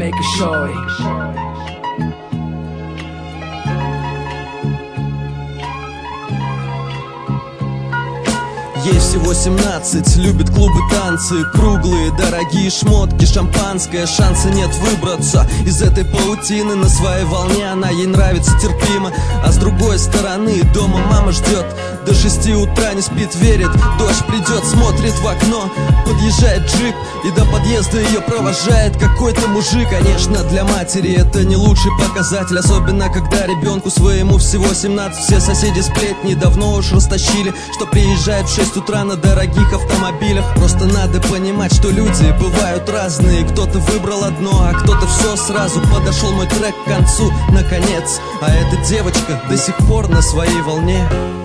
make a shorty. Ей всего 17, любит клубы, танцы, круглые, дорогие шмотки, шампанское. Шанса нет выбраться из этой паутины. На своей волне она ей нравится терпимо. А с другой стороны дома мама ждет. До 6 утра не спит, верит, дождь придет. Смотрит в окно, подъезжает джип, и до подъезда ее провожает какой-то мужик. Конечно, для матери это не лучший показатель, особенно когда ребенку своему всего 17. Все соседи сплетни давно уж растащили, что приезжает в 6 утра на дорогих автомобилях. Просто надо понимать, что люди бывают разные. Кто-то выбрал одно, а кто-то все сразу. Подошел мой трек к концу, наконец. А эта девочка до сих пор на своей волне.